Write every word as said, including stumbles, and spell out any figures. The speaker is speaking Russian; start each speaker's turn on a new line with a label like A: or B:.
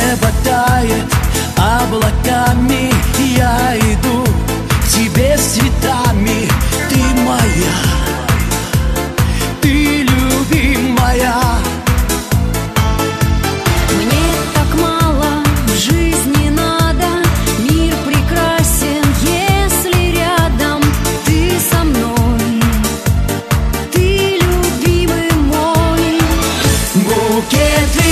A: Небо тает облаками, я иду к тебе с цветами. Ты моя, ты любимая.
B: Мне так мало в жизни надо, мир прекрасен, если рядом ты со мной, ты любимый мой.
A: Букет